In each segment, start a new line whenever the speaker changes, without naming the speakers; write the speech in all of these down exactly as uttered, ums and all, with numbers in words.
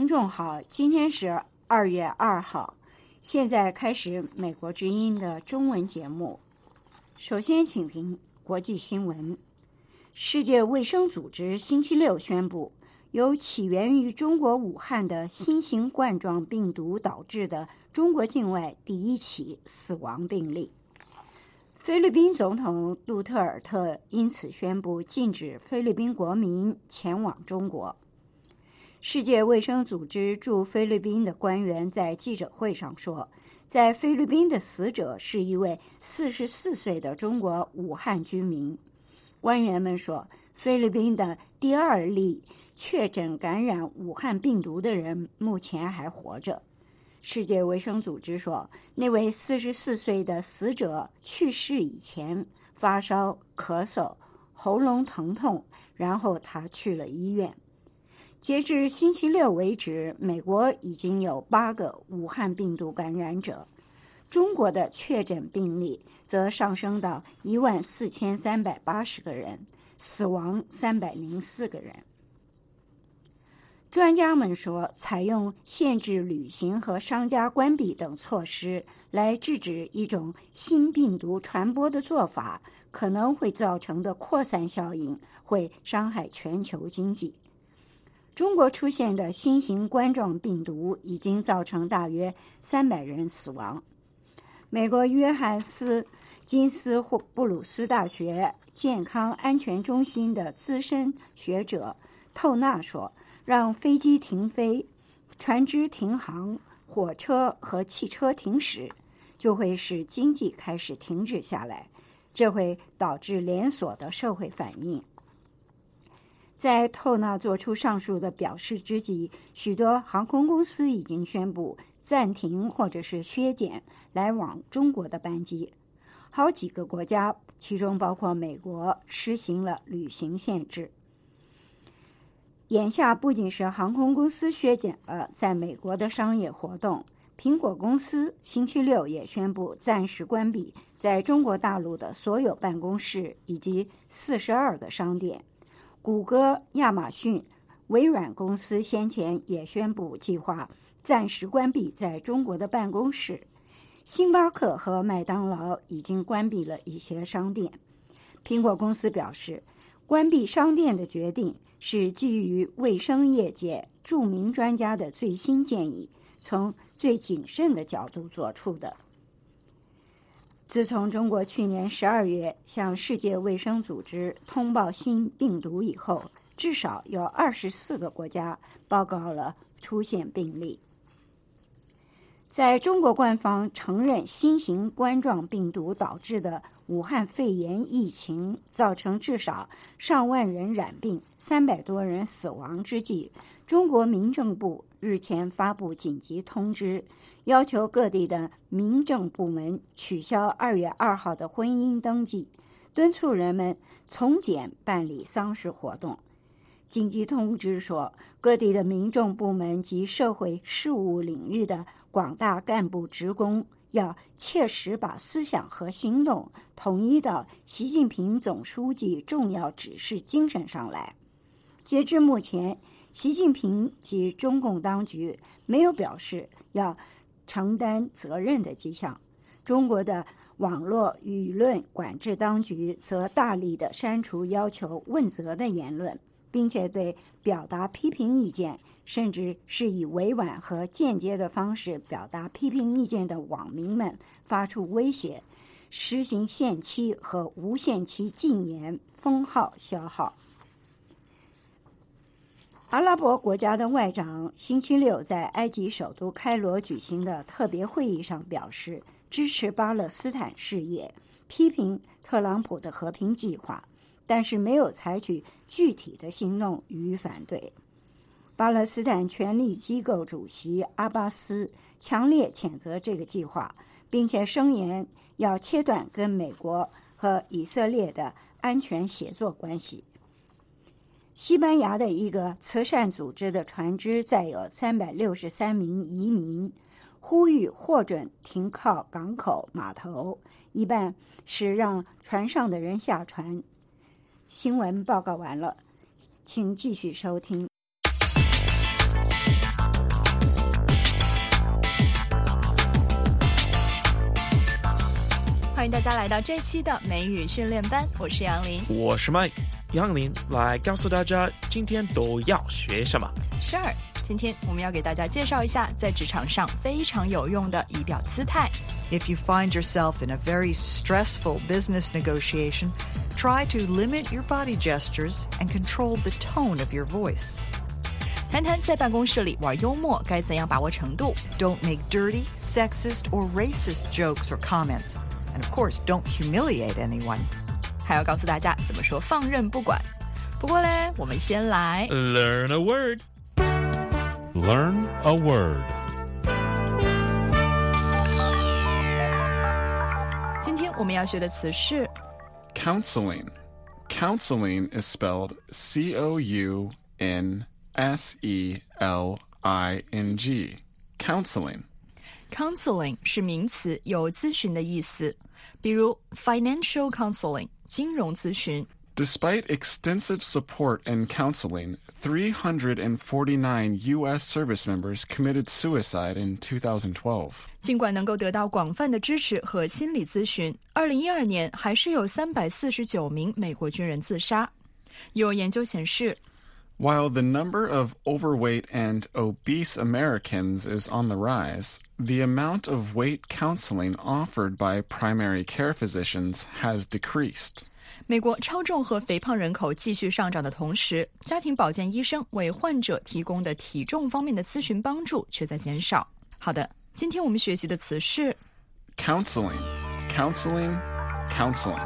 听众好，今天是二月二号，现在开始美国之音的中文节目。首先请听国际新闻。世界卫生组织星期六宣布，由起源于中国武汉的新型冠状病毒导致的中国境外第一起死亡病例。菲律宾总统杜特尔特因此宣布禁止菲律宾国民前往中国。世界卫生组织驻菲律宾的官员在记者会上说，在菲律宾的死者是一位四十四岁的中国武汉居民。官员们说，菲律宾的第二例确诊感染武汉病毒的人目前还活着。世界卫生组织说，那位四十四岁的死者去世以前发烧、咳嗽、喉咙疼痛，然后他去了医院。截至星期六为止，美国已经有八个武汉病毒感染者，中国的确诊病例则上升到一万四千三百八十个人，死亡三百零四个人。专家们说，采用限制旅行和商家关闭等措施来制止一种新病毒传播的做法，可能会造成的扩散效应会伤害全球经济。中国出现的新型冠状病毒已经造成大约三百人死亡。美国约翰斯金斯布鲁斯大学健康安全中心的资深学者透纳说，让飞机停飞、船只停航、火车和汽车停驶，就会使经济开始停止下来，这会导致连锁的社会反应。在透纳做出上述的表示之际，许多航空公司已经宣布暂停或者是削减来往中国的班机。好几个国家，其中包括美国，实行了旅行限制。眼下不仅是航空公司削减了在美国的商业活动，苹果公司星期六也宣布暂时关闭在中国大陆的所有办公室以及四十二个商店。谷歌、亚马逊、微软公司先前也宣布计划暂时关闭在中国的办公室。星巴克和麦当劳已经关闭了一些商店。苹果公司表示，关闭商店的决定是基于卫生业界著名专家的最新建议，从最谨慎的角度做出的。自从中国去年十二月向世界卫生组织通报新病毒以后，至少有二十四个国家报告了出现病例。在中国官方承认新型冠状病毒导致的武汉肺炎疫情造成至少上万人染病、三百多人死亡之际，中国民政部日前发布紧急通知，要求各地的民政部门取消二月二号的婚姻登记，敦促人们从简办理丧事活动。紧急通知说，各地的民政部门及社会事务领域的广大干部职工要切实把思想和行动统一到习近平总书记重要指示精神上来。截至目前，习近平及中共当局没有表示要承担责任的迹象。中国的网络舆论管制当局则大力地删除要求问责的言论，并且对表达批评意见，甚至是以委婉和间接的方式表达批评意见的网民们发出威胁，实行限期和无限期禁言、封号、消号。阿拉伯国家的外长星期六在埃及首都开罗举行的特别会议上表示，支持巴勒斯坦事业，批评特朗普的和平计划，但是没有采取具体的行动予以反对。巴勒斯坦权力机构主席阿巴斯强烈谴责这个计划，并且声言要切断跟美国和以色列的安全协作关系。西班牙的一个慈善组织的船只载有三百六十三名移民，呼吁获准停靠港口码头，一半是让船上的人下船。新闻报告完了，请继续收听。
迎大家来到这期的美语训练班，我是杨林，
我是 Mike。杨林来告诉大家今天都要学什么。
是儿，今天我们要给大家介绍一下在职场上非常有用的仪表姿态。
If you find yourself in a very stressful business negotiation, try to limit your body gestures and control the tone of your voice.
谈谈在办公室里玩幽默该怎样把握程度。
Don't make dirty, sexist, or racist jokes or comments. And of course, don't humiliate anyone.
还要告诉大家怎么说放任不管。不过嘞，我们先来
Learn a word.
Learn a word.
今天我们要学的词是
Counseling. Counseling is spelled C O U N S E L I N G. Counseling.
Counseling 是名词，有咨询的意思，比如 financial counseling 金融咨询。
Despite extensive support and counseling, three hundred forty-nine U S service members committed suicide in two thousand twelve.
尽管能够得到广泛的支持和心理咨询，二零一二年还是有三百四十九名美国军人自杀。有研究显示，
While the number of overweight and obese Americans is on the rise, the amount of weight counseling offered by primary care physicians has decreased.
美国超重和肥胖人口继续上涨的同时，家庭保健医生为患者提供的体重方面的咨询帮助却在减少。好的，今天我们学习的词是
Counseling. Counseling. Counseling.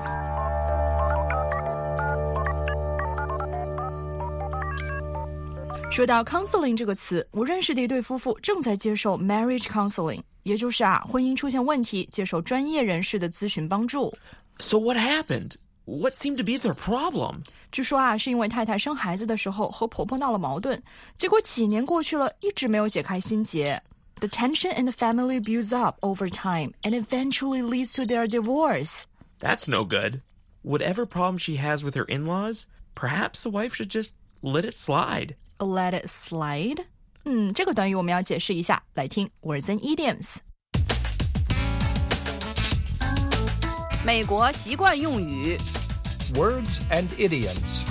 说到 counseling 这个词，我认识的一对夫妇正在接受 marriage counseling， 也就是啊，婚姻出现问题，接受专业人士的咨询帮助。
So what happened? What seemed to be their problem?
据说啊，是因为太太生孩子的时候和婆婆闹了矛盾，结果几年过去了，一直没有解开心结。The tension in the family builds up over time and eventually leads to their divorce.
That's no good. Whatever problem she has with her in-laws, perhaps the wife should just let it slide.
Let it slide? 嗯，这个短语我们要解释一下，来听 words and idioms。
美国习惯用语
Words and idioms.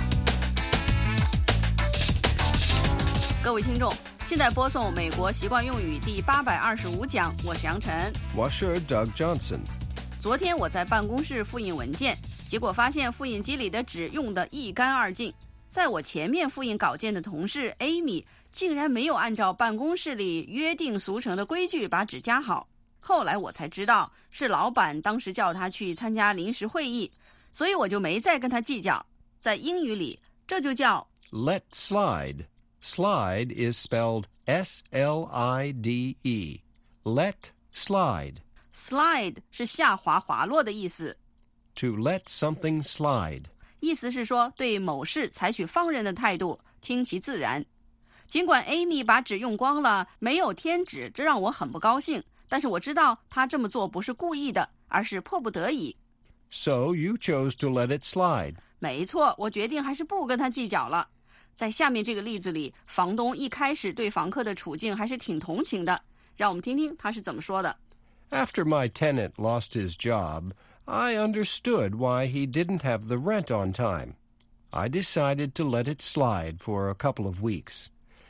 各位听众，现在播送美国习惯用语第八百二十五讲，我是杨晨。
我是 Doug Johnson.
昨天我在办公室复印文件，结果发现复印机里的纸用得一干二净。在我前面复印稿件的同事 Amy 竟然没有按照办公室里约定俗成的规矩把纸夹好。后来我才知道是老板当时叫他去参加临时会议，所以我就没再跟他计较。在英语里，这就叫
Let slide. Slide is spelled S L I D E. Let slide.
slide 是下滑滑落的意思。
To let something slide.
意思是说对某事采取放任的态度，听其自然。尽管 Amy 把纸用光了，没有添纸，这让我很不高兴，但是我知道她这么做不是故意的，而是迫不得已。
So you chose to let it slide.
没错，我决定还是不跟她计较了。在下面这个例子里，房东一开始对房客的处境还是挺同情的，让我们听听他是怎么说的。
After my tenant lost his job, I understood why he didn't have the rent on time. I decided to let it slide for a couple of weeks.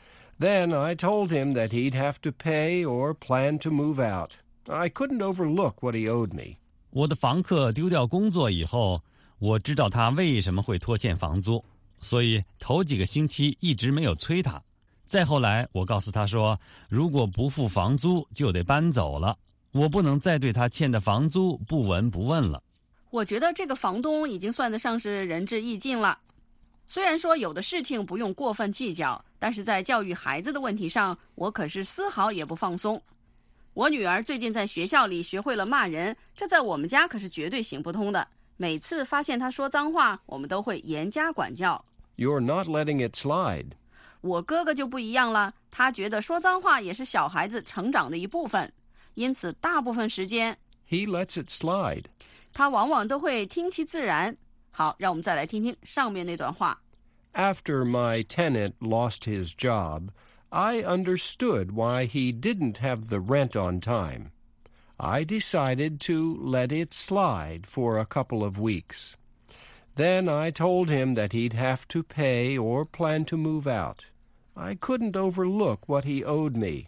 Then I told him that he'd have to pay or plan to move out. I couldn't overlook what he owed me.
我的房客丢掉工作以后，我知道他为什么会拖欠房租，所以头几个星期一直没有催他。再后来，我告诉他说，如果不付房租就得搬走了，我不能再对他欠的房租不闻不问了。
我觉得这个房东已经算得上是仁至义尽了。虽然说有的事情不用过分计较，但是在教育孩子的问题上，我可是丝毫也不放松。我女儿最近在学校里学会了骂人，这在我们家可是绝对行不通的。每次发现她说脏话，我们都会严加管教。
You're not letting it slide.
我哥哥就不一样了，他觉得说脏话也是小孩子成长的一部分，因此大部分时间
He lets it slide.
他往往都会听其自然。好，让我们再来听听上面那段话。
After my tenant lost his job, I understood why he didn't have the rent on time. I decided to let it slide for a couple of weeks. Then I told him that he'd have to pay or plan to move out. I couldn't overlook what he owed me.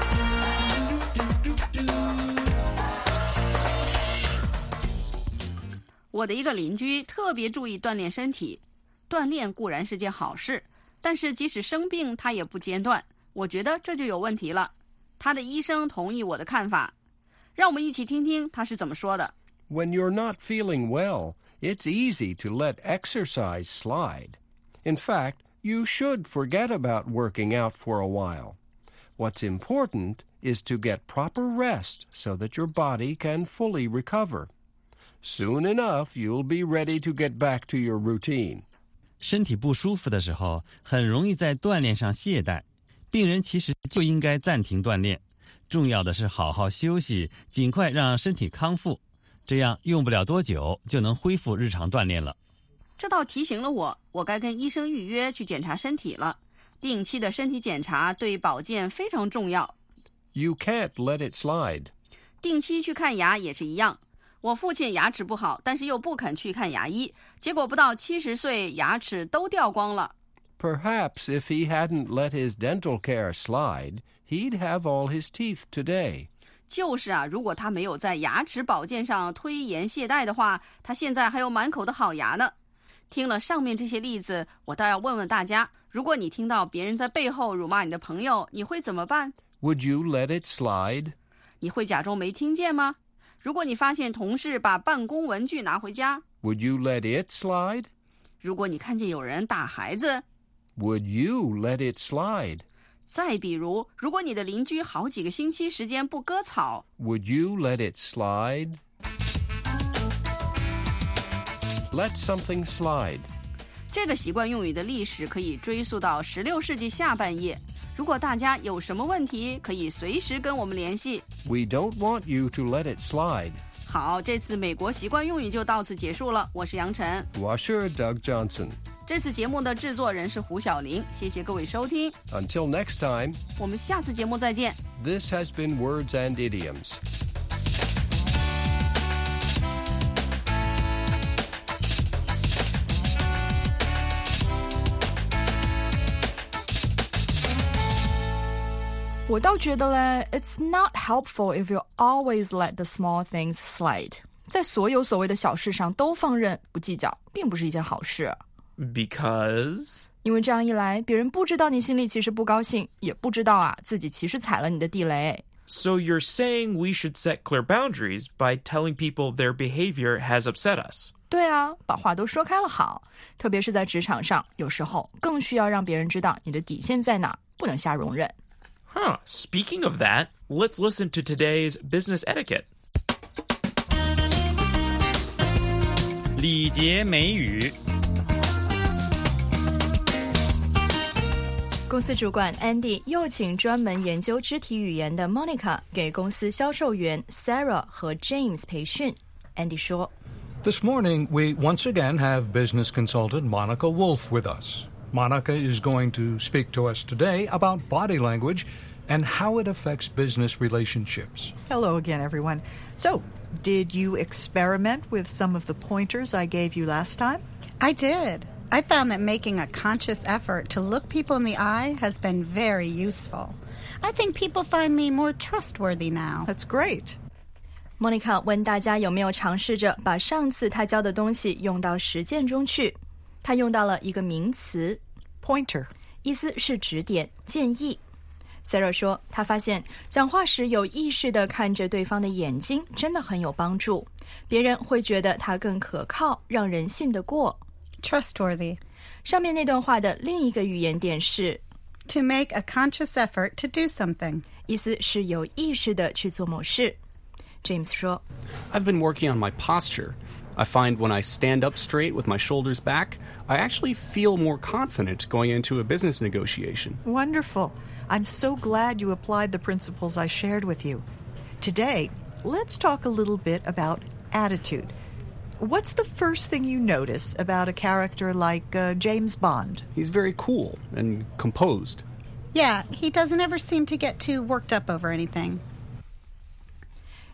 我的一个邻居特别注意锻炼身体，锻炼固然是件好事，但是即使生病他也不间断，我觉得这就有问题了。他的医生同意我的看法，让我们一起听听他是怎么说的。
When you're not feeling well, it's easy to let exercise slide. In fact, you should forget about working out for a while. What's important is to get proper rest so that your body can fully recover. Soon enough, you'll be ready to get back to your routine.
身体不舒服的时候，很容易在锻炼上懈怠。病人其实就应该暂停锻炼，重要的是好好休息，尽快让身体康复，这样用不了多久就能恢复日常锻炼了。
这倒提醒了我，我该跟医生预约去检查身体了。定期的身体检查对保健非常重要。
You can't let it slide.
定期去看牙也是一样。我父亲牙齿不好，但是又不肯去看牙医，结果不到七十岁，牙齿都掉光了。
Perhaps if he hadn't let his dental care slide, he'd have all his teeth today.
就是啊，如果他没有在牙齿保健上推延懈怠的话，他现在还有满口的好牙呢。听了上面这些例子，我倒要问问大家，如果你听到别人在背后辱骂你的朋友，你会怎么办？
Would you let it slide?
你会假装没听见吗？如果你发现同事把办公文具拿回家，
Would you let it slide?
如果你看见有人打孩子，
Would you let it slide?
再比如，如果你的邻居好几个星期时间不割草，
Would you let it slide? Let something slide.
这个习惯用语的历史可以追溯到十六世纪下半叶。如果大家有什么问题，可以随时跟我们联系。
We don't want you to let it slide.
好，这次美国习惯用语就到此结束了。我是杨晨，
我是 Doug Johnson.
这次节目的制作人是胡小玲，谢谢各位收听，
Until next time,
我们下次节目再见。
this has been Words and Idioms.
"我倒觉得嘞 ，It's not helpful if you always let the small things slide." 在所有所谓的小事上都放任不计较，并不是一件好事。
Because?
因为这样一来，别人不知道你心里其实不高兴，也不知道啊自己其实踩了你的地雷。
So you're saying we should set clear boundaries by telling people their behavior has upset us?
对啊，把话都说开了好，特别是在职场上，有时候更需要让别人知道你的底线在哪，不能瞎容忍。
Huh. Speaking of that, let's listen to today's business etiquette.
礼节美语。
公司主管 Andy 又请专门研究肢体语言的 Monica 给公司销售员 Sarah 和 James 培训。Andy 说
This morning, we once again have business consultant Monica Wolf with us. Monica is going to speak to us today about body language and how it affects business relationships.
Hello again, everyone. So, did you experiment with some of the pointers I gave you last time?
I did. I found that making a conscious effort to look people in the eye has been very useful. I think people find me more trustworthy now.
That's great.
Monica 问大家有没有尝试着把上次她教的东西用到实践中去。她用到了一个名词
Pointer.
意思是指点、建议。Sarah 说她发现讲话时有意识地看着对方的眼睛真的很有帮助，别人会觉得她更可靠，让人信得过。
Trustworthy.
上面那段话的另一个语言点是
To make a conscious effort to do something.
意思是有意识地去做某事。James 说
I've been working on my posture. I find when I stand up straight with my shoulders back, I actually feel more confident going into a business negotiation.
Wonderful. I'm so glad you applied the principles I shared with you. Today, let's talk a little bit about attitude. What's the first thing you notice about a character like uh, James Bond?
He's very cool and composed.
Yeah, he doesn't ever seem to get too worked up over anything.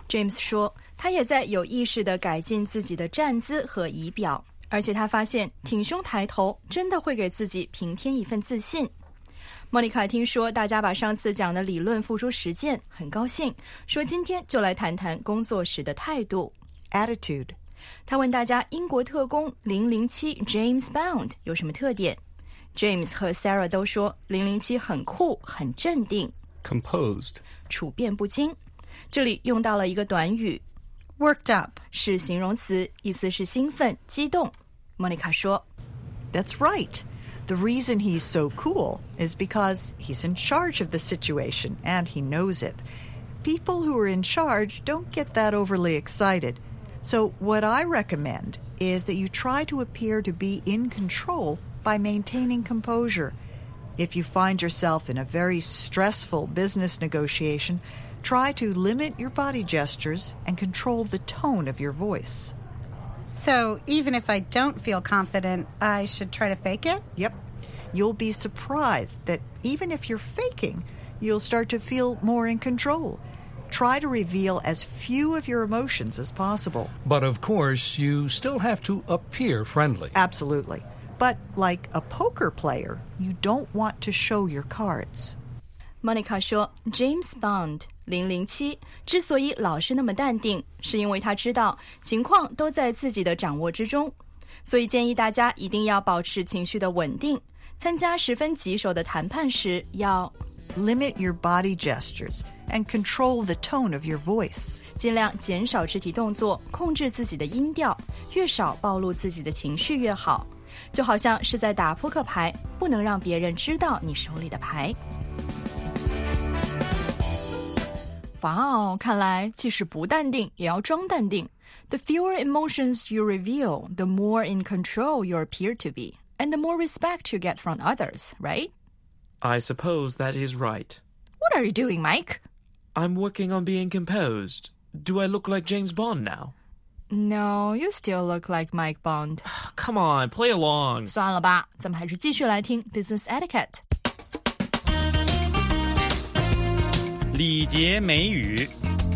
James 说，他也在有意识地改进自己的站姿和仪表，而且他发现挺胸抬头真的会给自己平添一份自信。莫妮卡听说大家把上次讲的理论付诸实践，很高兴，说今天就来谈谈工作时的态度
Attitude。
他问大家英国特工零零七 James Bond 有什么特点。 James 和 Sarah 都说零零七很酷，很镇定，
Composed.
处变不惊。这里用到了一个短语
Worked up.
是形容词，意思是兴奋、激动。莫妮卡说
That's right. The reason he's so cool is because he's in charge of the situation and he knows it. People who are in charge don't get that overly excited. So what I recommend is that you try to appear to be in control by maintaining composure. If you find yourself in a very stressful business negotiation, try to limit your body gestures and control the tone of your voice.
So even if I don't feel confident, I should try to fake it?
Yep. You'll be surprised that even if you're faking, you'll start to feel more in control. Try to reveal as few of your emotions as possible.
But of course, you still have to appear friendly.
Absolutely. But like a poker player, you don't want to show your cards.
Monica 说 James Bond 零零七之所以老是那么淡定，是因为他知道情况都在自己的掌握之中，所以建议大家一定要保持情绪的稳定，参加十分棘手的谈判时要
Limit your body gestures and control the tone of your voice.
尽量减少肢体动作，控制自己的音调，越少暴露自己的情绪越好，就好像是在打扑克牌，不能让别人知道你手里的牌。哇哦，看来即使不淡定也要装淡定。 The fewer emotions you reveal, the more in control you appear to be, and the more respect you get from others, right?
I suppose that is right.
What are you doing, Mike?
I'm working on being composed. Do I look like James Bond now?
No, you still look like Mike Bond.
Come on, play along.
算了吧，咱们还是继续来听 Business Etiquette。
礼节美语。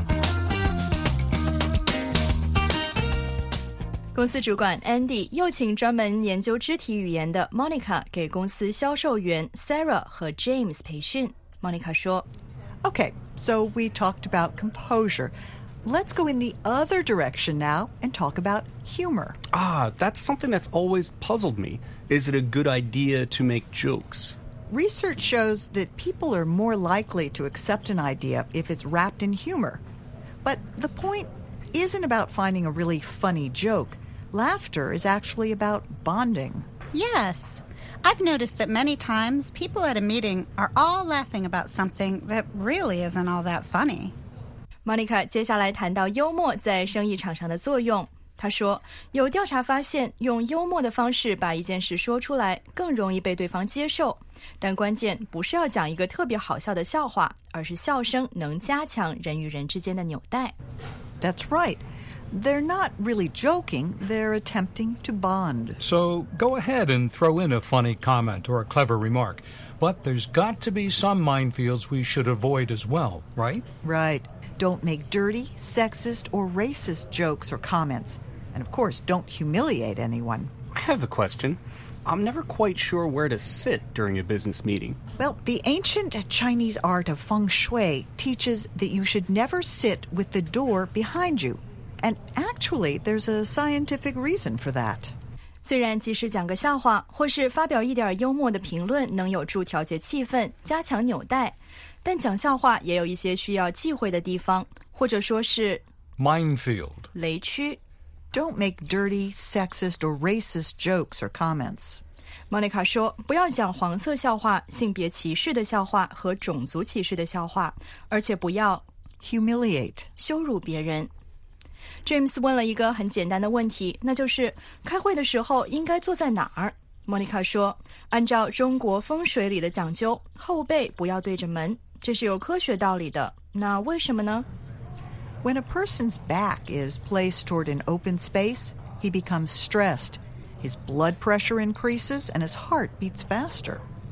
公司主管 Andy 又请专门研究肢体语言的 Monica 给公司销售员 Sarah 和 James 培训。Monica 说
Okay, so we talked about composure. Let's go in the other direction now and talk about humor.
Ah, that's something that's always puzzled me. Is it a good idea to make jokes?
Research shows that people are more likely to accept an idea if it's wrapped in humor. But the point isn't about finding a really funny joke. Laughter is actually about bonding.
Yes. I've noticed that many times people at a meeting are all laughing about something that really isn't all that funny.
Monica 接下来谈到幽默在生意场上的作用。她说，有调查发现，用幽默的方式把一件事说出来，更容易被对方接受。但关键不是要讲一个特别好笑的笑话，而是笑声能加强人与人之间的纽带。
That's right. They're not really joking, they're attempting to bond.
So go ahead and throw in a funny comment or a clever remark. But there's got to be some minefields we should avoid as well, right?
Right. Don't make dirty, sexist, or racist jokes or comments. And of course, don't humiliate anyone.
I have a question. I'm never quite sure where to sit during a business meeting.
Well, the ancient Chinese art of feng shui teaches that you should never sit with the door behind you. And actually, there's a scientific reason for that.
虽然即使讲个笑话，或是发表一点幽默的评论能有助调节气氛，加强纽带，但讲笑话也有一些需要忌讳的地方，或者说是
Minefield.
雷区。
Don't make dirty, sexist, or racist jokes or comments.
Monica 说，不要讲黄色笑话、性别歧视的笑话和种族歧视的笑话，而且不要
humiliate.
羞辱别人。James 问了一个很简单的问题，那就是开会的时候应该坐在哪儿？ Monica 说，按照中国风水里的讲究，后背不要对着门，这是有科学道理的。那为什么呢？
When a person's back is placed toward an open space, he becomes stressed. His blood pressure increases and his heart beats faster.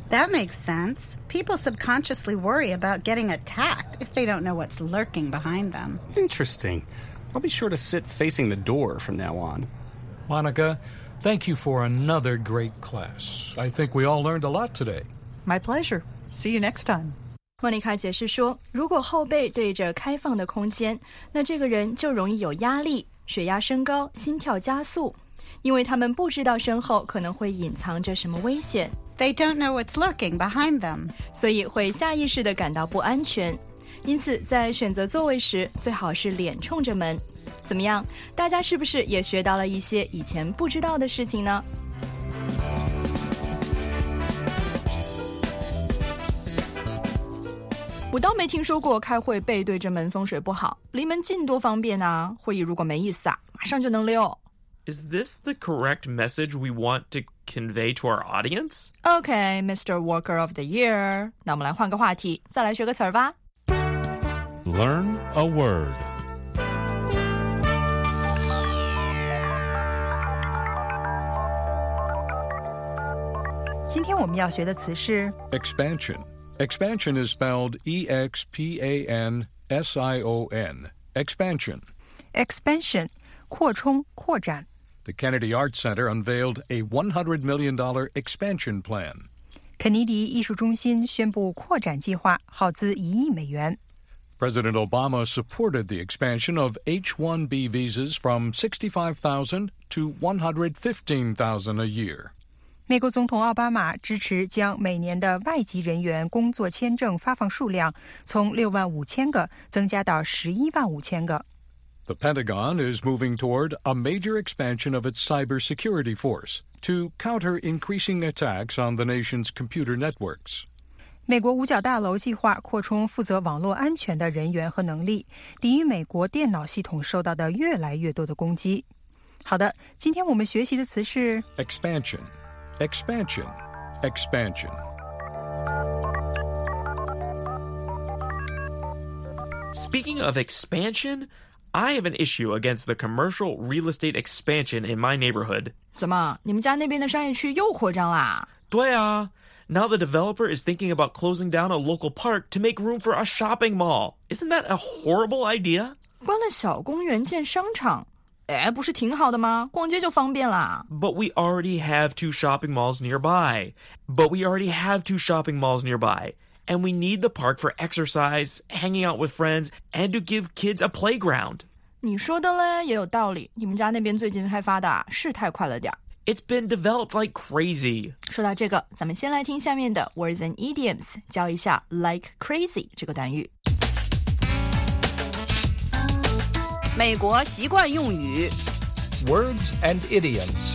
That makes sense. People subconsciously worry about getting attacked if they don't know what's lurking behind them.
Interesting. I'll be sure to sit facing the door from now on.
Monica, thank you for another great class. I think we all learned a lot today.
My pleasure. See you next time.
莫妮卡解释说，如果后背对着开放的空间，那这个人就容易有压力，血压升高，心跳加速，因为他们不知道身后可能会隐藏着什么危险。
They don't know what's lurking behind them.
所以会下意识地感到不安全。因此在选择座位时，最好是脸冲着门。怎么样，大家是不是也学到了一些以前不知道的事情呢？我倒没听说过开会背对着门风水不好，离门近多方便啊！会议如果没意思啊，马上就能溜。
Is this the correct message we want to convey to our audience?
Okay, Mister Worker of the Year. 那我们来换个话题，再来学个词儿吧。
Learn a word.
今天我们要学的词是
Expansion. Expansion is spelled E X P A N S I O N. Expansion.
expansion, 扩充、扩展。
The Kennedy Arts Center unveiled a one hundred million dollars expansion plan.
肯尼迪艺术中心宣布扩展计划，耗资一亿美元。
President Obama supported the expansion of H one B visas from sixty-five thousand to one hundred fifteen thousand a year.
美国总统奥巴马支持将每年的外籍人员工作签证发放数量从六万五千个增加到十一万五千个。
The Pentagon is moving toward a major expansion of its cybersecurity force to counter increasing attacks on the nation's computer networks.
美国五角大楼计划扩充负责网络安全的人员和能力，抵御美国电脑系统受到的越来越多的攻击。好的，今天我们学习的词是
Expansion, expansion, expansion.
Speaking of expansion, I have an issue against the commercial real estate expansion in my neighborhood.
怎么，你们家那边的商业区又扩张啦？
对啊。Now the developer is thinking about closing down a local park to make room for a shopping mall. Isn't that a horrible idea?
关了小公园建商场，哎，不是挺好的吗？逛街就方便啦。
But we already have two shopping malls nearby. But we already have two shopping malls nearby. And we need the park for exercise, hanging out with friends, and to give kids a playground.
你说的嘞，也有道理。你们家那边最近开发的是太快了点。
It's been developed like crazy.
说到这个，咱们先来听下面的 words and idioms， 教一下 like crazy 这个短语。
美国习惯用语
Words and idioms.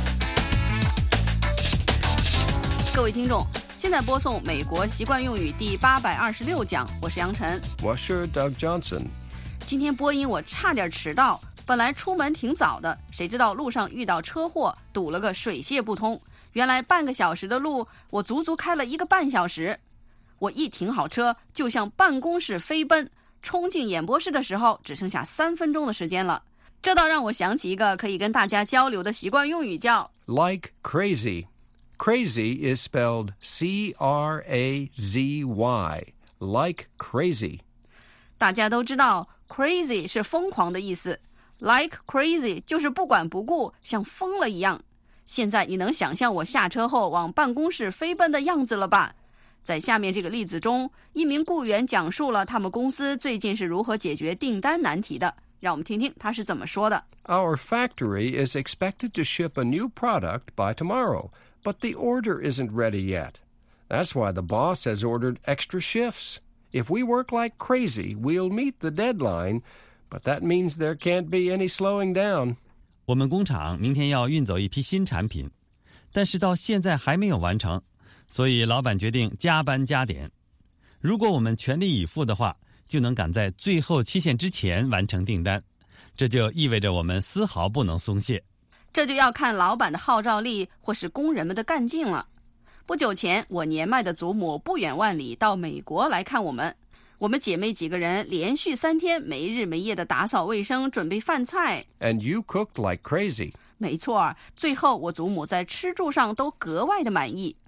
各位听众，现在播送美国习惯用语第八百二十六讲，我是杨晨，
我是 Doug Johnson.
今天播音我差点迟到，本来出门挺早的，谁知道路上遇到车祸，堵了个水泄不通。原来半个小时的路，我足足开了一个半小时。我一停好车，就向办公室飞奔，冲进演播室的时候，只剩下三分钟的时间了。这倒让我想起一个可以跟大家交流的习惯用语，叫
Like crazy. Crazy is spelled C R A Z Y. Like crazy.
大家都知道 crazy 是疯狂的意思， like crazy 就是不管不顾，像疯了一样。现在你能想象我下车后往办公室飞奔的样子了吧？在下面这个例子中，一名雇员讲述了他们公司最近是如何解决订单难题的。让我们听听他是怎么说的。
Our factory is expected to ship a new product by tomorrow, but the order isn't ready yet. That's why the boss has ordered extra shifts. If we work like crazy, we'll meet the deadline, but that means there can't be any slowing down.
我们工厂明天要运走一批新产品，但是到现在还没有完成，所以老板决定加班加点。如果我们全力以赴的话，就能赶在最后期限之前完成订单，这就意味着我们丝毫不能松懈。
这就要看老板的号召力或是工人们的干劲了。不久前，我年迈的祖母不远万里到美国来看我们。我们姐妹几个人连续三天没日没夜的打扫卫生，准备饭菜。
And you cooked like crazy.
没错，最后我祖母在吃住上都格外的满意。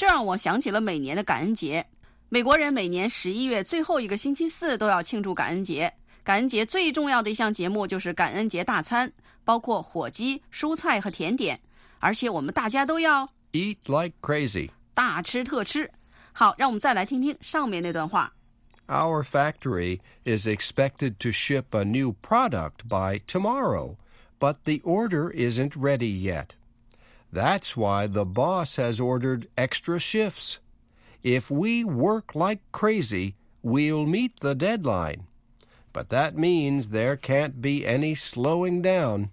这让我想起了每年的感恩节。美国人每年十一月最后一个星期四都要庆祝感恩节。感恩节最重要的一项节目就是感恩节大餐，包括火鸡、蔬菜和甜点，而且我们大家都要
Eat like crazy.
大吃特吃。好，让我们再来听听上面那段话。
Our factory is expected to ship a new product by tomorrow, but the order isn't ready yet. That's why the boss has ordered extra shifts. If we work like crazy, we'll meet the deadline. But that means there can't be any slowing down.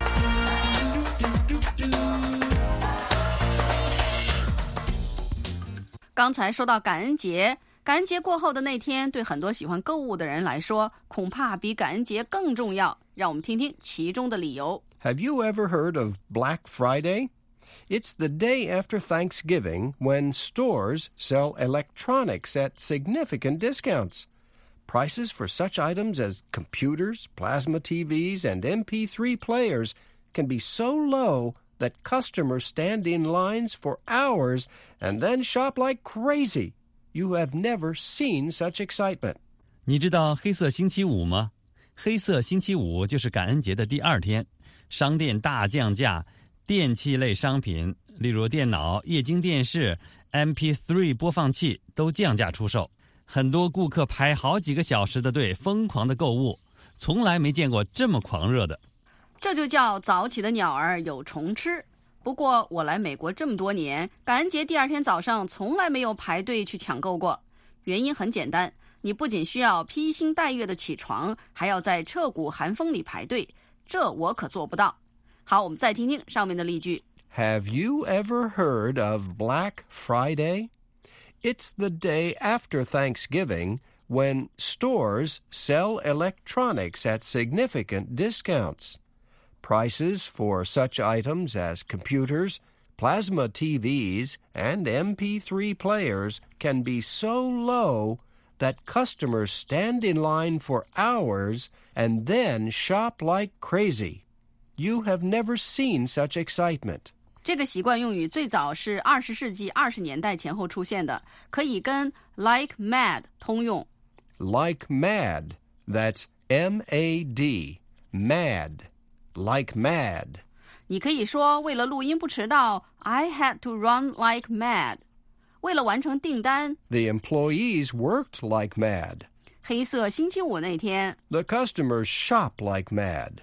刚才说到感恩节，感恩节过后的那天，对很多喜欢购物的人来说，恐怕比感恩节更重要。让我们听听其中的理由。
Have you ever heard of Black Friday? It's the day after Thanksgiving when stores sell electronics at significant discounts. Prices for such items as computers, plasma T Vs, and M P three players can be so low that customers stand in lines for hours and then shop like crazy. You have never seen such excitement.
你知道黑色星期五吗？黑色星期五就是感恩节的第二天，商店大降价，电器类商品，例如电脑、液晶电视、M P three 播放器都降价出售。很多顾客排好几个小时的队，疯狂的购物，从来没见过这么狂热的。
这就叫早起的鸟儿有虫吃。不过我来美国这么多年，感恩节第二天早上从来没有排队去抢购过。原因很简单，你不仅需要披星戴月的起床，还要在彻骨寒风里排队，这我可做不到。好，我们再听听上面的例句。
Have you ever heard of Black Friday?It's the day after Thanksgiving when stores sell electronics at significant discounts. Prices for such items as computers, plasma T Vs, and M P three players can be so low that customers stand in line for hours and then shop like crazy. You have never seen such excitement.
这个习惯用语最早是二十世纪二十年代前后出现的，可以跟 like mad 通用。
Like mad, that's M A D, mad, like mad.
你可以说为了录音不迟到 I had to run like mad. 为了完成订单
The employees worked like mad.
黑色星期五那天
The customers shop like mad.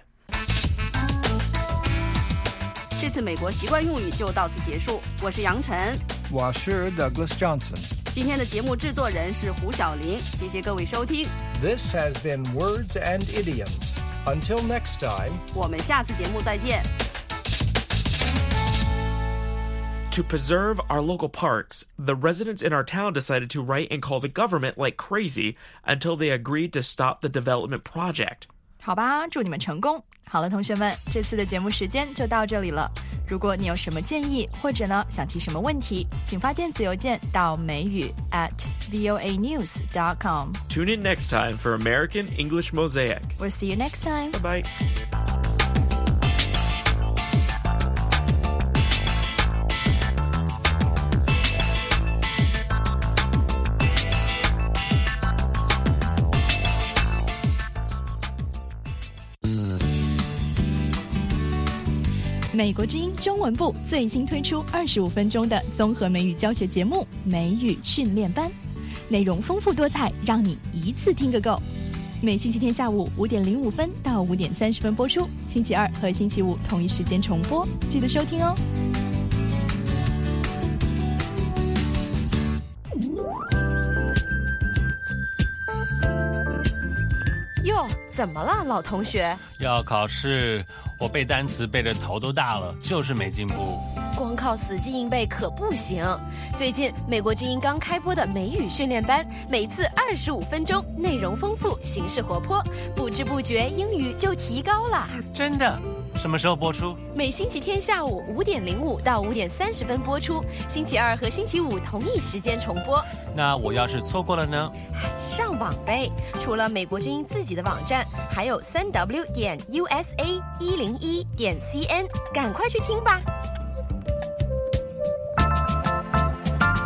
这次美国习惯用语就到此结束。我是杨晨，
我是 Douglas Johnson。
今天的节目制作人是胡小玲，谢谢各位收听。
This has been Words and Idioms. Until next time,
我们下次节目再见。
To preserve our local parks, the residents in our town decided to write and call the government like crazy until they agreed to stop the development project.
好吧，祝你们成功。好了，同学们，这次的节目时间就到这里了。如果你有什么建议，或者呢想提什么问题，请发电子邮件到美语 at voa news dot com.
Tune in next time for American English Mosaic.
We'll see you next time.
Bye-bye.
美国之音中文部最新推出二十五分钟的综合美语教学节目美语训练班，内容丰富多彩，让你一次听个够。每星期天下午五点零五分到五点三十分播出，星期二和星期五同一时间重播，记得收听哦。
哟，怎么了，老同学？
要考试，我背单词背得头都大了，就是没进步。
光靠死记硬背可不行。最近美国之音刚开播的美语训练班，每次二十五分钟，内容丰富，形式活泼，不知不觉英语就提高了。
真的？什么时候播出？
每星期天下午五点零五到五点三十分播出，星期二和星期五同一时间重播。
那我要是错过了呢？
上网呗！除了美国之音自己的网站，还有三 w 点 u s a 一零一点 c n， 赶快去听吧。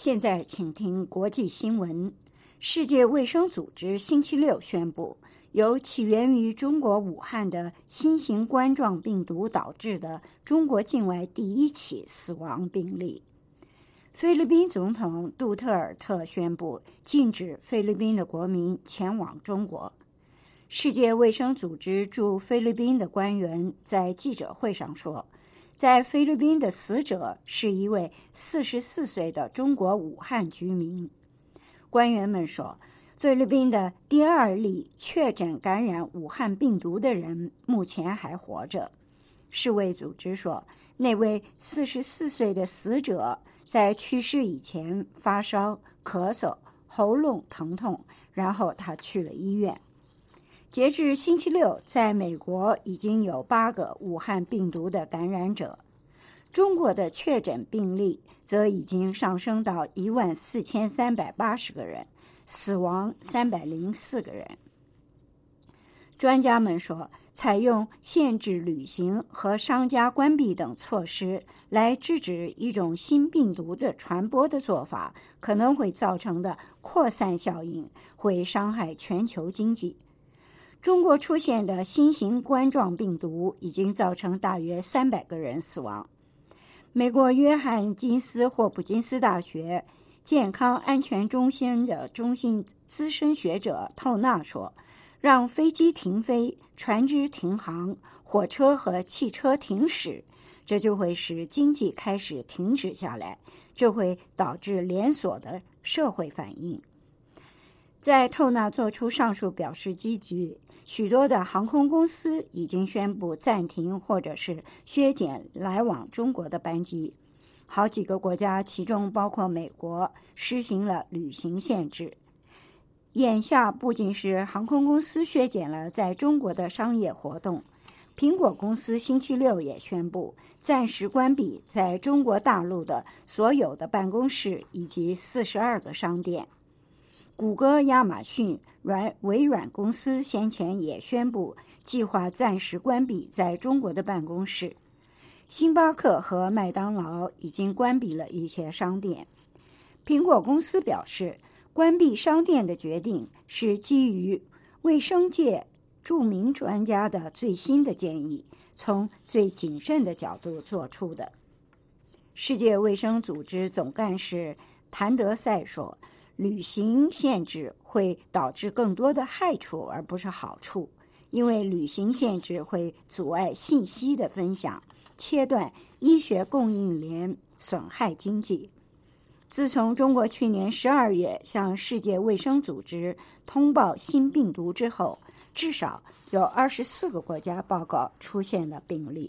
现在请听国际新闻。世界卫生组织星期六宣布，由起源于中国武汉的新型冠状病毒导致的中国境外第一起死亡病例。菲律宾总统杜特尔特宣布禁止菲律宾的国民前往中国。世界卫生组织驻菲律宾的官员在记者会上说，在菲律宾的死者是一位四十四岁的中国武汉居民。官员们说，菲律宾的第二例确诊感染武汉病毒的人目前还活着。世卫组织说，那位四十四岁的死者在去世以前发烧、咳嗽、喉咙疼痛，然后他去了医院。截至星期六，在美国已经有八个武汉病毒的感染者，中国的确诊病例则已经上升到一万四千三百八十个人，死亡三百零四个人。专家们说，采用限制旅行和商家关闭等措施来制止一种新病毒的传播的做法，可能会造成的扩散效应会伤害全球经济。中国出现的新型冠状病毒已经造成大约三百个人死亡。美国约翰金斯霍普金斯大学健康安全中心的中心资深学者透纳说，让飞机停飞、船只停航、火车和汽车停驶，这就会使经济开始停止下来，这会导致连锁的社会反应。在透纳做出上述表示之际，许多的航空公司已经宣布暂停或者是削减来往中国的班机。好几个国家，其中包括美国，实行了旅行限制。眼下不仅是航空公司削减了在中国的商业活动，苹果公司星期六也宣布暂时关闭在中国大陆的所有的办公室以及四十二个商店。谷歌、亚马逊、软微软公司先前也宣布计划暂时关闭在中国的办公室。星巴克和麦当劳已经关闭了一些商店。苹果公司表示，关闭商店的决定是基于卫生界著名专家的最新的建议，从最谨慎的角度做出的。世界卫生组织总干事谭德赛说，旅行限制会导致更多的害处而不是好处，因为旅行限制会阻碍信息的分享，切断医学供应链，损害经济。自从中国去年十二月向世界卫生组织通报新病毒之后，至少有二十四个国家报告出现了病例。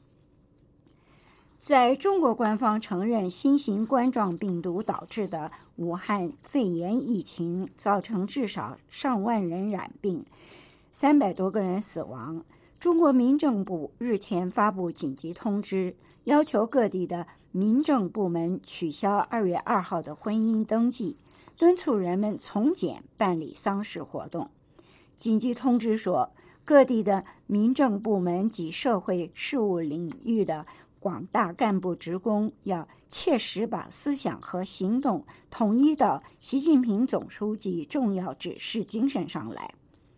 在中国官方承认新型冠状病毒导致的武汉肺炎疫情造成至少上万人染病，三百多个人死亡。中国民政部日前发布紧急通知，要求各地的民政部门取消二月二号的婚姻登记，敦促人们从简办理丧事活动。紧急通知说，各地的民政部门及社会事务领域的广大干部职工要切实把思想和行动统一到习近平总书记重要指示精神上来。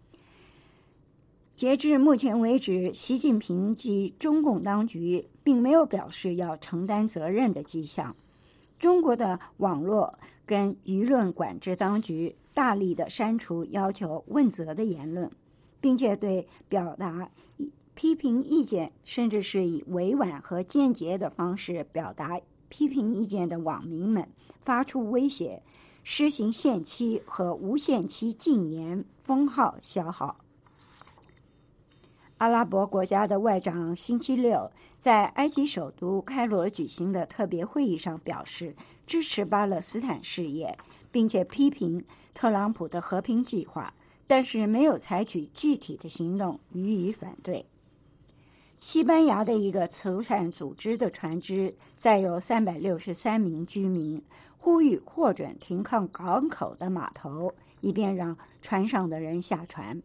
截至目前为止，习近平及中共当局并没有表示要承担责任的迹象。中国的网络跟舆论管制当局大力的删除要求问责的言论，并且对表达批评意见，甚至是以委婉和间接的方式表达批评意见的网民们发出威胁，施行限期和无限期禁言、封号、消耗。阿拉伯国家的外长星期六在埃及首都开罗举行的特别会议上表示支持巴勒斯坦事业，并且批评特朗普的和平计划，但是没有采取具体的行动予以反对。西班牙的一个慈善组织的船只载有三百六十三名居民，呼吁获准停靠港口的码头，以便让船上的人下船。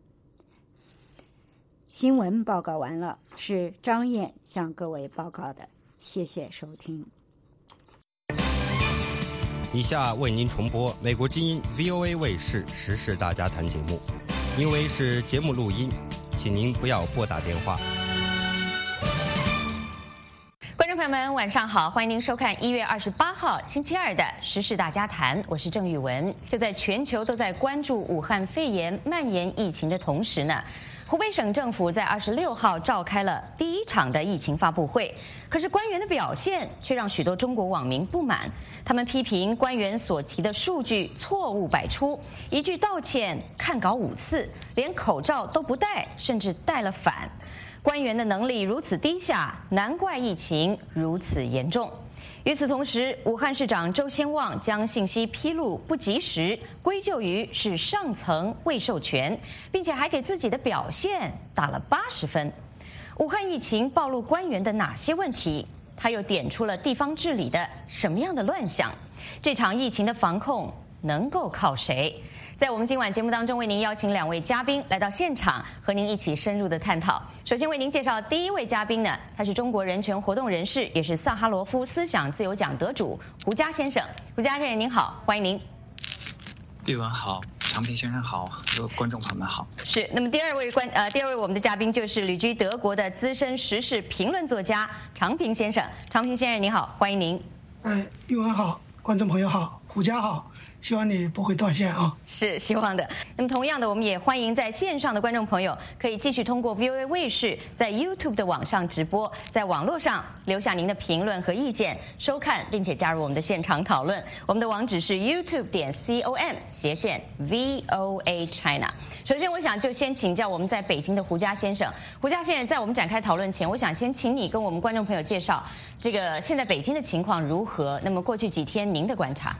新闻报告完了，是张燕向各位报告的，谢谢收听。
以下为您重播美国之音 V O A 卫视时事大家谈节目，因为是节目录音，请您不要拨打电话。
观众朋友们，晚上好，欢迎您收看一月二十八号星期二的时事大家谈，我是郑玉文。就在全球都在关注武汉肺炎蔓延疫情的同时呢，湖北省政府在二十六号召开了第一场的疫情发布会，可是官员的表现却让许多中国网民不满。他们批评官员所提的数据错误百出，一句道歉看稿五次，连口罩都不戴，甚至戴了反。官员的能力如此低下，难怪疫情如此严重。与此同时，武汉市长周先旺将信息披露不及时归咎于是上层未授权，并且还给自己的表现打了八十分。武汉疫情暴露官员的哪些问题？他又点出了地方治理的什么样的乱象？这场疫情的防控能够靠谁？在我们今晚节目当中，为您邀请两位嘉宾来到现场，和您一起深入的探讨。首先为您介绍第一位嘉宾呢，他是中国人权活动人士，也是萨哈罗夫思想自由奖得主胡佳先生。胡佳先生您好，欢迎您。
玉文好，常平先生好，各位观众朋友们好。
是，那么第二位观呃，第二位我们的嘉宾就是旅居德国的资深时事评论作家常平先生。常平先生您好，欢迎您。
哎，玉文好，观众朋友好，胡佳好。希望你不会断线啊！
是希望的。那么同样的，我们也欢迎在线上的观众朋友可以继续通过 V O A 卫视在 YouTube 的网上直播，在网络上留下您的评论和意见，收看并且加入我们的现场讨论。我们的网址是 YouTube 点 com 斜线 V O A China。首先，我想就先请教我们在北京的胡佳先生。胡佳先生，在我们展开讨论前，我想先请你跟我们观众朋友介绍这个现在北京的情况如何？那么过去几天您的观察？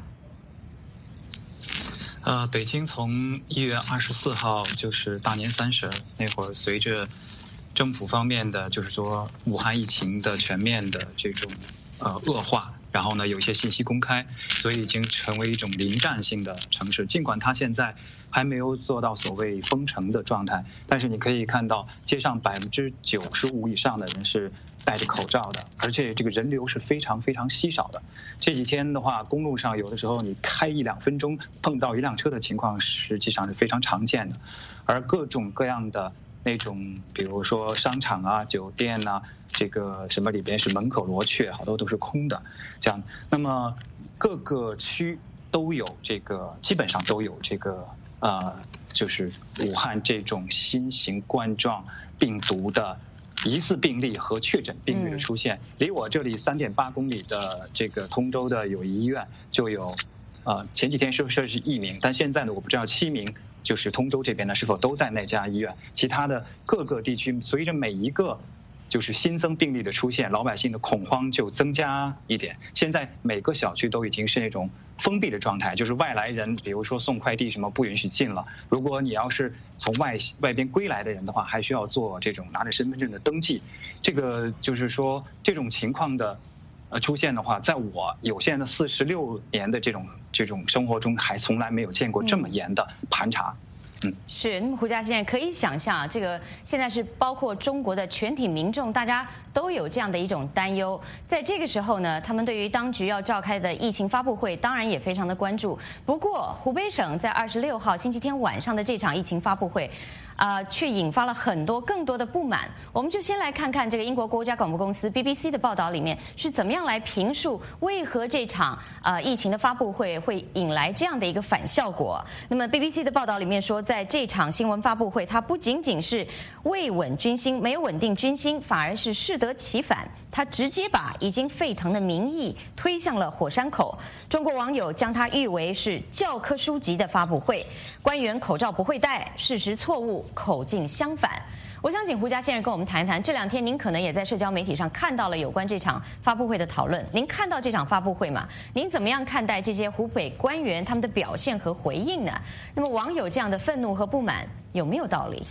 呃，北京从一月二十四号就是大年三十那会儿，随着政府方面的就是说武汉疫情的全面的这种呃恶化，然后呢有一些信息公开，所以已经成为一种临战性的城市。尽管它现在还没有做到所谓封城的状态，但是你可以看到街上百分之九十五以上的人是戴着口罩的，而且这个人流是非常非常稀少的。这几天的话，公路上有的时候你开一两分钟碰到一辆车的情况，实际上是非常常见的。而各种各样的那种，比如说商场啊、酒店啊，这个什么里边是门口罗雀，好多都是空的。这样，那么各个区都有这个，基本上都有这个呃，就是武汉这种新型冠状病毒的疑似病例和确诊病例的出现。离我这里三点八公里的这个通州的友谊医院就有，呃，前几天说说是一名，但现在呢我不知道七名，就是通州这边呢是否都在那家医院。其他的各个地区随着每一个就是新增病例的出现，老百姓的恐慌就增加一点。现在每个小区都已经是那种封闭的状态，就是外来人，比如说送快递什么不允许进了。如果你要是从外外边归来的人的话，还需要做这种拿着身份证的登记。这个就是说这种情况的呃出现的话，在我有限的四十六年的这种这种生活中，还从来没有见过这么严的盘查。嗯，
是。那么胡佳先生可以想象，这个现在是包括中国的全体民众，大家都有这样的一种担忧。在这个时候呢，他们对于当局要召开的疫情发布会，当然也非常的关注。不过，湖北省在二十六号星期天晚上的这场疫情发布会，啊、呃，却引发了很多更多的不满。我们就先来看看这个英国国家广播公司 B B C 的报道里面是怎么样来评述为何这场呃疫情的发布会会引来这样的一个反效果。那么 B B C 的报道里面说，在这场新闻发布会，它不仅仅是未稳军心，没有稳定军心，反而是适得其反。它直接把已经沸腾的民意推向了火山口。中国网友将它誉为是教科书级的发布会，官员口罩不会戴，事实错误，口径相反。我想请胡佳先生跟我们谈一谈，这两天您可能也在社交媒体上看到了有关这场发布会的讨论。您看到这场发布会吗？您怎么样看待这些湖北官员他们的表现和回应呢？那么网友这样的愤怒和不满有没有道理？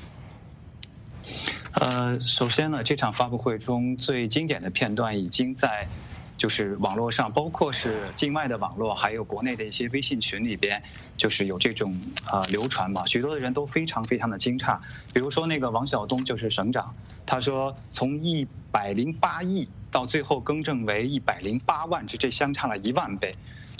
呃，首先呢，这场发布会中最经典的片段已经在就是网络上，包括是境外的网络，还有国内的一些微信群里边，就是有这种呃流传嘛，许多的人都非常非常的惊诧。比如说那个王晓东就是省长，他说从一百零八亿到最后更正为一百零八万，这这相差了一万倍。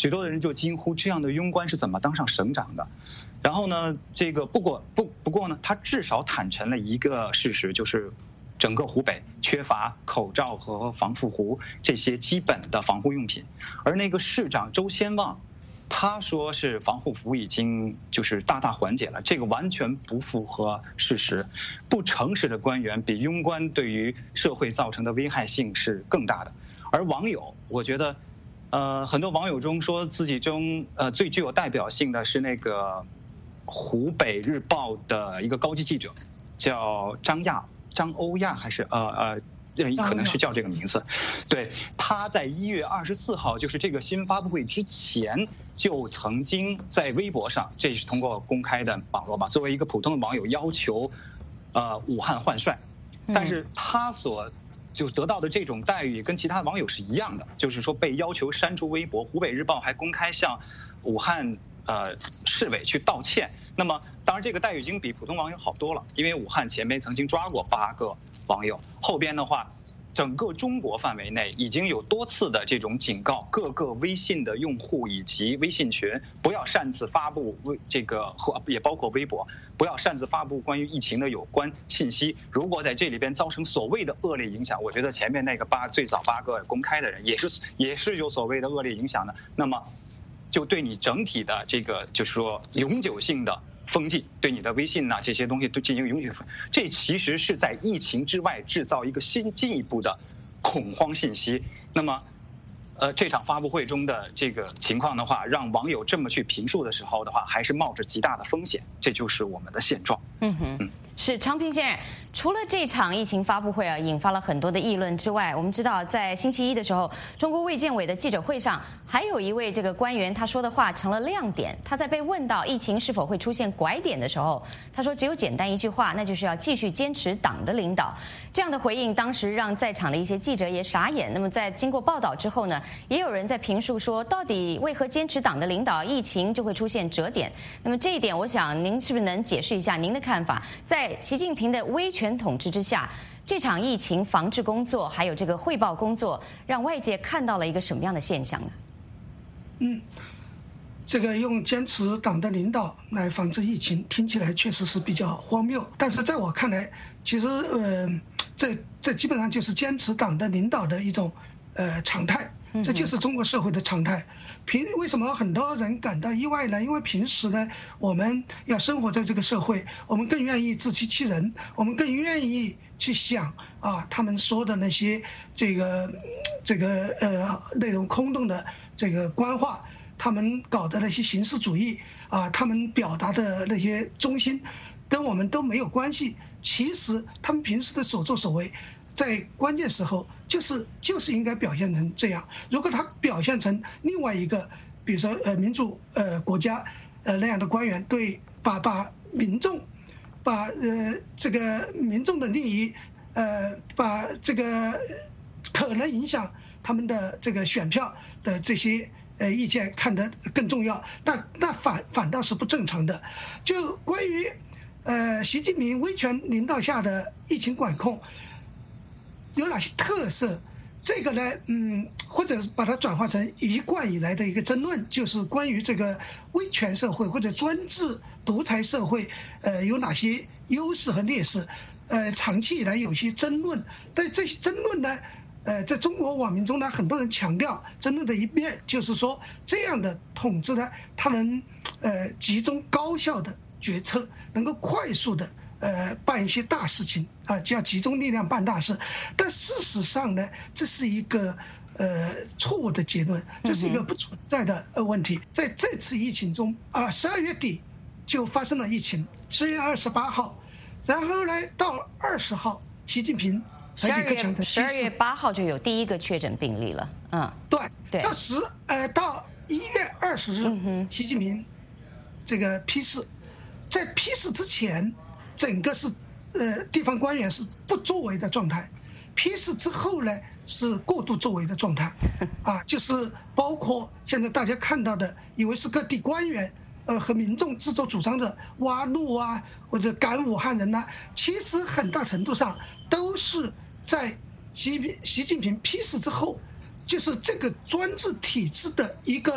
许多的人就惊呼这样的庸官是怎么当上省长的。然后呢，这个不过不不过呢，他至少坦诚了一个事实，就是整个湖北缺乏口罩和防护服这些基本的防护用品。而那个市长周先旺，他说是防护服已经就是大大缓解了，这个完全不符合事实。不诚实的官员比庸官对于社会造成的危害性是更大的。而网友，我觉得，呃，很多网友中说自己中呃最具有代表性的是那个湖北日报的一个高级记者，叫张亚张欧亚还是呃呃。可能是叫这个名字，对，他在一月二十四号，就是这个新发布会之前，就曾经在微博上，这是通过公开的网络吧，作为一个普通的网友要求，呃，武汉换帅，但是他所就是得到的这种待遇跟其他网友是一样的，就是说被要求删除微博。湖北日报还公开向武汉呃市委去道歉。那么当然这个待遇已经比普通网友好多了，因为武汉前面曾经抓过八个网友，后边的话整个中国范围内已经有多次的这种警告各个微信的用户以及微信群不要擅自发布微这个和也包括微博，不要擅自发布关于疫情的有关信息。如果在这里边造成所谓的恶劣影响，我觉得前面那个八最早八个公开的人也是也是有所谓的恶劣影响的，那么就对你整体的这个就是说永久性的封禁，对你的微信呐、啊、这些东西都进行永久封，这其实是在疫情之外制造一个新进一步的恐慌信息。那么，呃，这场发布会中的这个情况的话，让网友这么去评述的时候的话，还是冒着极大的风险，这就是我们的现状。
嗯哼，嗯是昌平先生。除了这场疫情发布会啊，引发了很多的议论之外，我们知道在星期一的时候，中国卫健委的记者会上，还有一位这个官员他说的话成了亮点。他在被问到疫情是否会出现拐点的时候，他说只有简单一句话，那就是要继续坚持党的领导。这样的回应当时让在场的一些记者也傻眼。那么在经过报道之后呢，也有人在评述说，到底为何坚持党的领导，疫情就会出现折点？那么这一点，我想您是不是能解释一下您的看法？在习近平的威权统治之下，这场疫情防治工作还有这个汇报工作，让外界看到了一个什么样的现象呢？
嗯，这个用坚持党的领导来防治疫情，听起来确实是比较荒谬。但是在我看来，其实呃，这这基本上就是坚持党的领导的一种呃常态。这就是中国社会的常态。平为什么很多人感到意外呢？因为平时呢，我们要生活在这个社会，我们更愿意自欺欺人，我们更愿意去想啊，他们说的那些这个这个呃内容空洞的这个官话，他们搞的那些形式主义啊，他们表达的那些中心，跟我们都没有关系。其实他们平时的所作所为，在关键时候就是就是应该表现成这样。如果他表现成另外一个，比如说呃民主呃国家呃那样的官员，对把把民众把呃这个民众的利益呃把这个可能影响他们的这个选票的这些呃意见看得更重要，那那反反倒是不正常的。就关于呃习近平威权领导下的疫情管控有哪些特色？这个呢，嗯，或者把它转化成一贯以来的一个争论，就是关于这个威权社会或者专制独裁社会，呃，有哪些优势和劣势？呃，长期以来有些争论，但这些争论呢，呃，在中国网民中呢，很多人强调争论的一面就是说，这样的统治呢，它能呃集中高效的决策，能够快速的。呃，办一些大事情啊，就要集中力量办大事。但事实上呢，这是一个呃错误的结论，这是一个不存在的呃问题。在这次疫情中啊，十二月底就发生了疫情，十月二十八号，然后呢到二十号，习近平
十二月十二月八号就有第一个确诊病例了。嗯，
对
对。
到十呃到一月二十日，嗯、习近平这个批示，在批示之前。整个是，呃，地方官员是不作为的状态，批示之后呢是过度作为的状态，啊，就是包括现在大家看到的，以为是各地官员，呃，和民众自作主张的挖路啊或者赶武汉人呐、啊，其实很大程度上都是在习习近平批示之后，就是这个专制体制的一个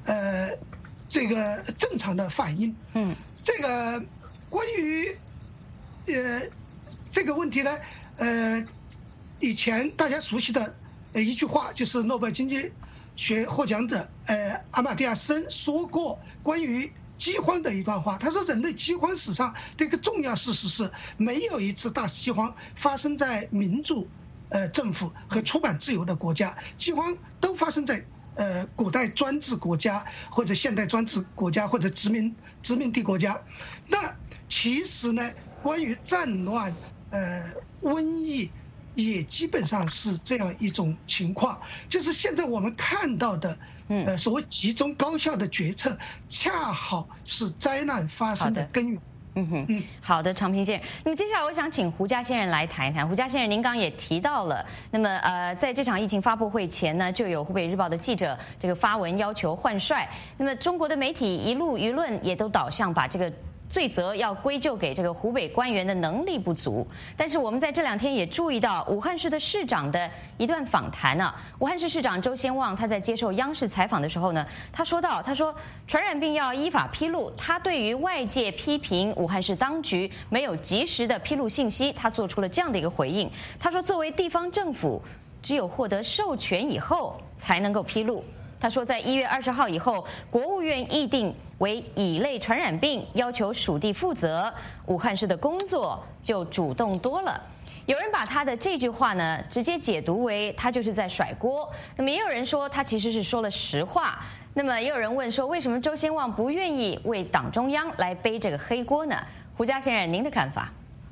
呃这个正常的反应。
嗯，
这个关于呃这个问题呢，呃，以前大家熟悉的呃一句话就是诺贝尔经济学获奖者呃阿马蒂亚森说过关于饥荒的一段话。他说，人类饥荒史上的一个重要事实是，没有一次大饥荒发生在民主呃政府和出版自由的国家，饥荒都发生在呃古代专制国家或者现代专制国家或者殖民殖民地国家。那其实呢，关于战乱呃瘟疫也基本上是这样一种情况，就是现在我们看到的呃所谓集中高效的决策，恰好是灾难发生的根源。
嗯哼，嗯，好的，长平先生。那么接下来我想请胡佳先生来谈一谈。胡佳先生，您刚刚也提到了，那么呃，在这场疫情发布会前呢，就有湖北日报的记者这个发文要求换帅。那么中国的媒体一路舆论也都导向把这个罪责要归咎给这个湖北官员的能力不足。但是我们在这两天也注意到武汉市的市长的一段访谈啊，武汉市市长周先旺他在接受央视采访的时候呢，他说到，他说传染病要依法披露，他对于外界批评武汉市当局没有及时的披露信息，他做出了这样的一个回应。他说，作为地方政府，只有获得授权以后才能够披露。他说，在一月二十号以后，国务院议定为乙类传染病，要求属地负责，武汉市的工作就主动多了。有人把他的这句话呢，直接解读为他就是在甩锅。那么也有人说他其实是说了实话。那么也有人问说，为什么周先旺不愿意为党中央来背这个黑锅呢？胡佳先生，您的看法？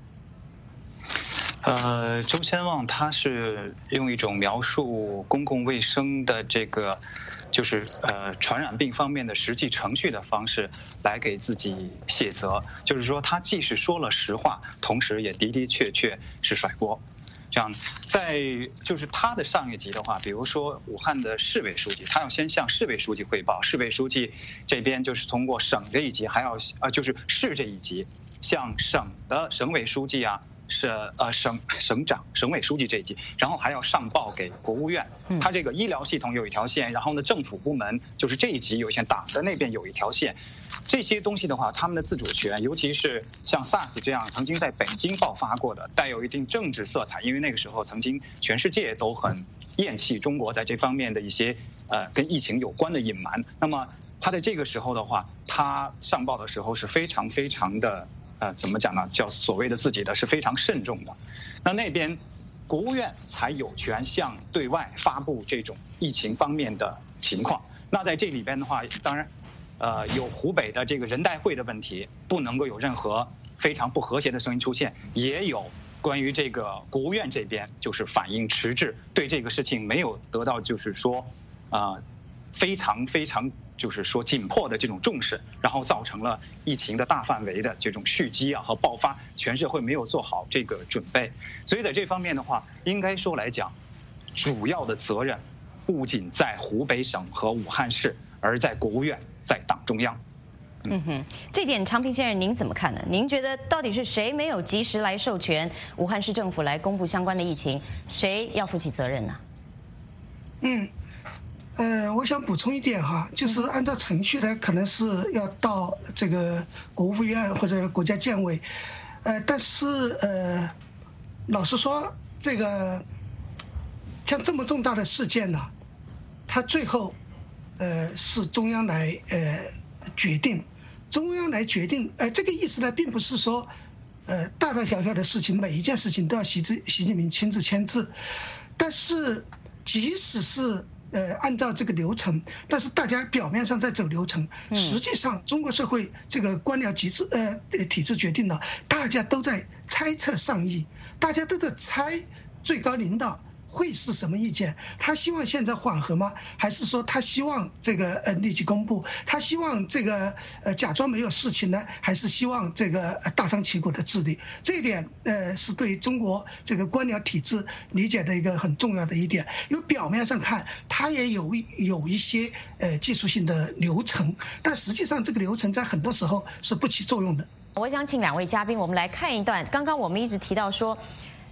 呃，周先旺他是用一种描述公共卫生的这个，就是呃传染病方面的实际程序的方式来给自己卸责，就是说他既是说了实话，同时也的的确确是甩锅。这样，在就是他的上一级的话，比如说武汉的市委书记，他要先向市委书记汇报，市委书记这边就是通过省这一级，还要呃就是市这一级向省的省委书记啊。是呃省省长、省委书记这一级，然后还要上报给国务院。他这个医疗系统有一条线，然后呢，政府部门就是这一级有一线，党的那边有一条线。这些东西的话，他们的自主权，尤其是像 SARS 这样曾经在北京爆发过的，带有一定政治色彩，因为那个时候曾经全世界都很厌弃中国在这方面的一些呃跟疫情有关的隐瞒。那么他在这个时候的话，他上报的时候是非常非常的。呃，怎么讲呢？叫所谓的自己的是非常慎重的。那那边国务院才有权向对外发布这种疫情方面的情况。那在这里边的话，当然，呃，有湖北的这个人代会的问题，不能够有任何非常不和谐的声音出现，也有关于这个国务院这边就是反应迟滞，对这个事情没有得到就是说，啊、呃，非常非常。就是说紧迫的这种重视，然后造成了疫情的大范围的这种蓄积啊和爆发，全社会没有做好这个准备，所以在这方面的话，应该说来讲，主要的责任不仅在湖北省和武汉市，而在国务院，在党中央。
嗯哼，这点长平先生您怎么看呢？您觉得到底是谁没有及时来授权武汉市政府来公布相关的疫情，谁要负起责任呢？
嗯。呃，我想补充一点哈，就是按照程序呢，可能是要到这个国务院或者国家建委，呃，但是呃，老实说，这个像这么重大的事件呢，它最后呃是中央来呃决定，中央来决定，呃，这个意思呢，并不是说呃大大小小的事情每一件事情都要习近习近平亲自签字，但是即使是呃，按照这个流程，但是大家表面上在走流程，实际上中国社会这个官僚机制呃体制决定了，大家都在猜测上意，大家都在猜最高领导会是什么意见？他希望现在缓和吗？还是说他希望这个呃立即公布？他希望这个呃假装没有事情呢？还是希望这个大张旗鼓的治理？这一点呃是对中国这个官僚体制理解的一个很重要的一点。因为表面上看，它也有有一些呃技术性的流程，但实际上这个流程在很多时候是不起作用的。
我想请两位嘉宾，我们来看一段。刚刚我们一直提到说，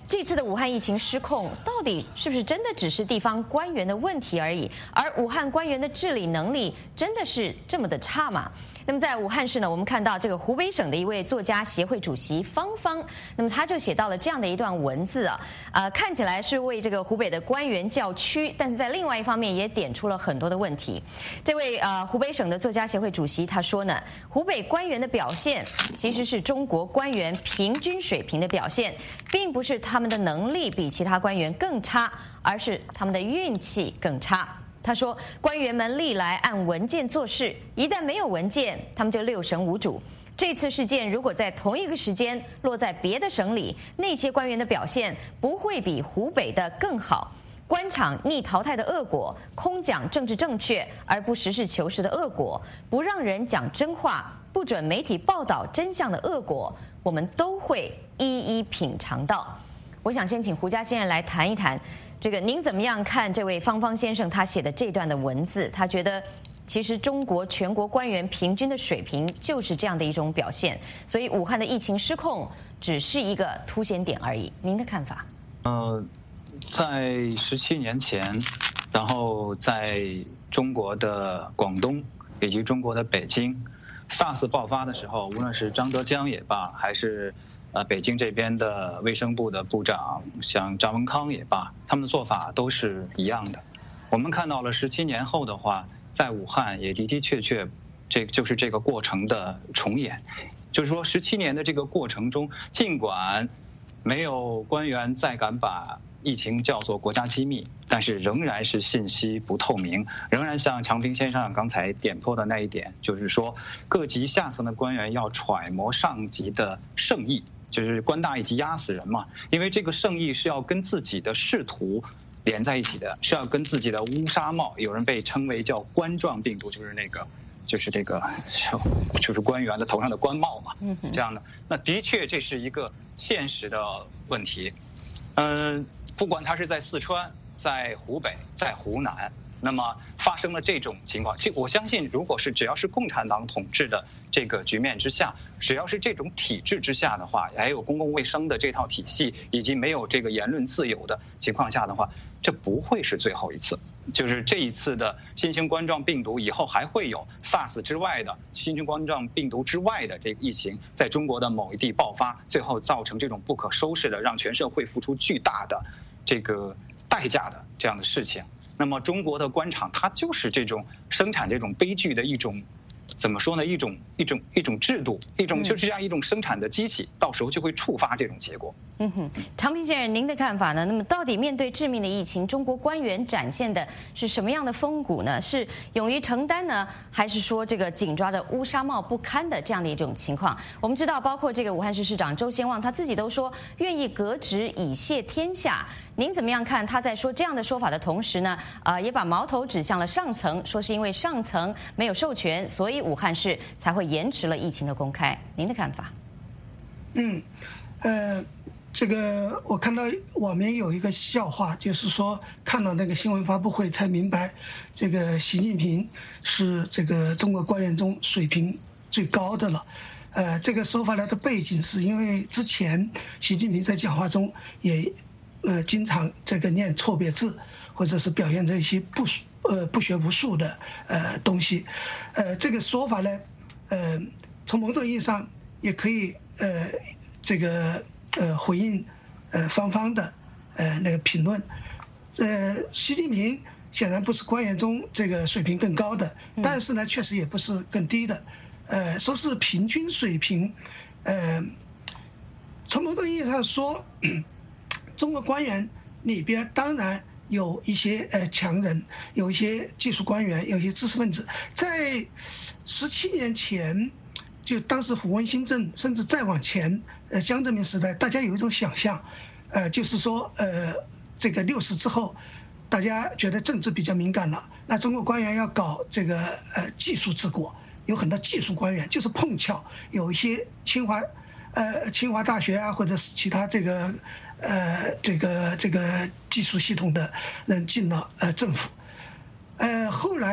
这次的武汉疫情失控，到底是不是真的只是地方官员的问题而已？而武汉官员的治理能力真的是这么的差吗？那么在武汉市呢，我们看到这个湖北省的一位作家协会主席方方，那么他就写到了这样的一段文字啊，呃，看起来是为这个湖北的官员叫屈，但是在另外一方面也点出了很多的问题。这位呃湖北省的作家协会主席他说呢，湖北官员的表现其实是中国官员平均水平的表现，并不是他们的能力比其他官员更差，而是他们的运气更差。他说，官员们历来按文件做事，一旦没有文件，他们就六神无主。这次事件如果在同一个时间落在别的省里，那些官员的表现不会比湖北的更好。官场逆淘汰的恶果，空讲政治正确而不实事求是的恶果，不让人讲真话，不准媒体报道真相的恶果，我们都会一一品尝到。我想先请胡佳先生来谈一谈，这个您怎么样看这位方方先生他写的这段的文字？他觉得其实中国全国官员平均的水平就是这样的一种表现，所以武汉的疫情失控只是一个凸显点而已。您的看法？
呃，在十七年前，然后在中国的广东以及中国的北京 ，SARS 爆发的时候，无论是张德江也罢，还是呃，北京这边的卫生部的部长，像张文康也罢，他们的做法都是一样的。我们看到了十七年后的话，在武汉也的的确确，这就是这个过程的重演。就是说，十七年的这个过程中，尽管没有官员再敢把疫情叫做国家机密，但是仍然是信息不透明，仍然像常平先生刚才点破的那一点，就是说各级下层的官员要揣摩上级的圣意。就是官大一级压死人嘛，因为这个圣意是要跟自己的仕途连在一起的，是要跟自己的乌纱帽，有人被称为叫冠状病毒，就是那个，就是这个，就是官员的头上的官帽嘛，这样的。那的确这是一个现实的问题，嗯，不管他是在四川、在湖北、在湖南。那么发生了这种情况，其实我相信，如果是只要是共产党统治的这个局面之下，只要是这种体制之下的话，还有公共卫生的这套体系，以及没有这个言论自由的情况下的话，这不会是最后一次。就是这一次的新型冠状病毒以后还会有 SARS 之外的新型冠状病毒之外的这个疫情在中国的某一地爆发，最后造成这种不可收拾的，让全社会付出巨大的这个代价的这样的事情。那么中国的官场，它就是这种生产这种悲剧的一种，怎么说呢？一种一种一种制度，一种就是这样一种生产的机器，到时候就会触发这种结果。
嗯哼，常平先生，您的看法呢？那么到底面对致命的疫情，中国官员展现的是什么样的风骨呢？是勇于承担呢，还是说这个紧抓着乌纱帽不堪的这样的一种情况？我们知道，包括这个武汉市市长周先旺他自己都说愿意革职以谢天下。您怎么样看他在说这样的说法的同时呢？呃，也把矛头指向了上层，说是因为上层没有授权，所以武汉市才会延迟了疫情的公开。您的看法？
嗯，呃，这个我看到网民有一个笑话，就是说看到那个新闻发布会才明白，这个习近平是这个中国官员中水平最高的了。呃，这个说法来的背景是因为之前习近平在讲话中也。呃，经常这个念错别字，或者是表现这些不呃不学无术的呃东西，呃，这个说法呢，呃，从某种意义上也可以呃这个呃回应呃方方的呃那个评论，呃，习近平显然不是官员中这个水平更高的，但是呢，确实也不是更低的，呃，说是平均水平，呃，从某种意义上说。中国官员里边当然有一些呃强人，有一些技术官员，有一些知识分子。在十七年前，就当时胡温新政，甚至再往前，呃江泽民时代，大家有一种想象，呃就是说呃这个六四之后，大家觉得政治比较敏感了，那中国官员要搞这个呃技术治国，有很多技术官员，就是碰巧有一些清华。呃，清华大学啊，或者是其他这个呃这个这个技术系统的人进了呃政府，呃后来